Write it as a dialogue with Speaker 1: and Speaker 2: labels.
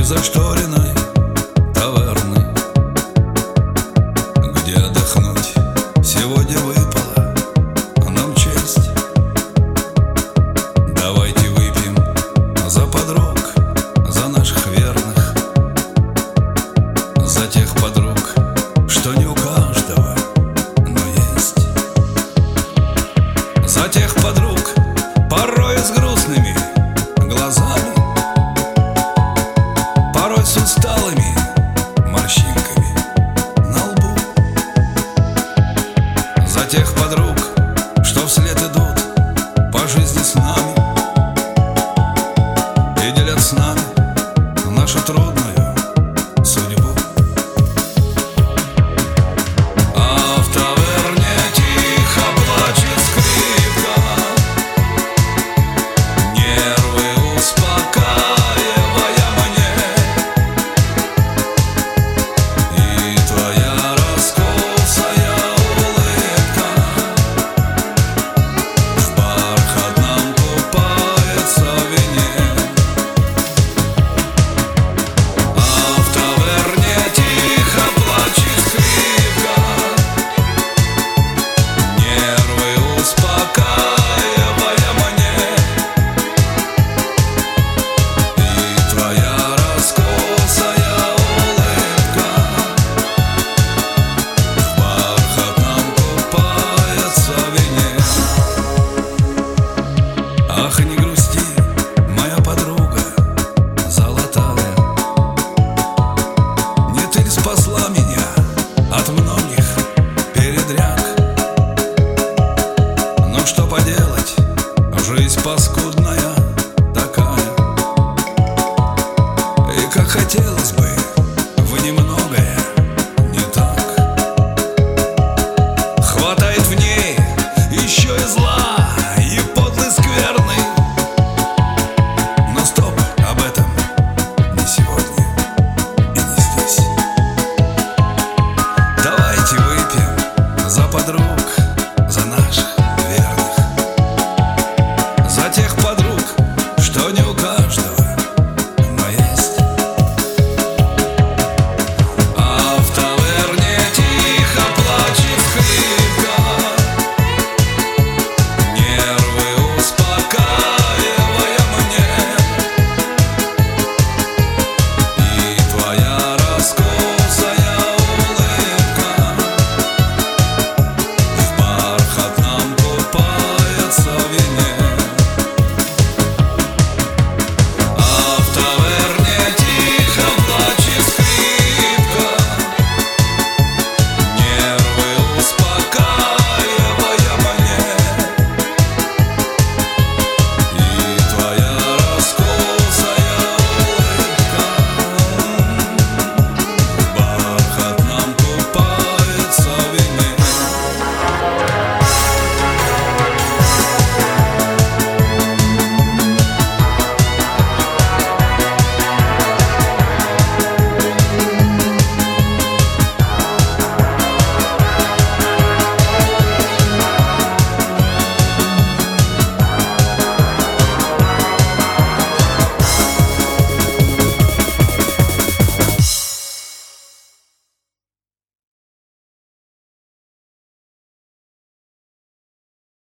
Speaker 1: незашторенной таверны, где отдохнуть сегодня выпала нам честь. Давайте выпьем за подруг, за наших верных, за тех подруг, что не у каждого, но есть. За тех подруг, порой с грустными глазами, порой с усталыми морщинками на лбу. За тех подруг, что вслед идут по жизни с нами и делят с нами наше трудное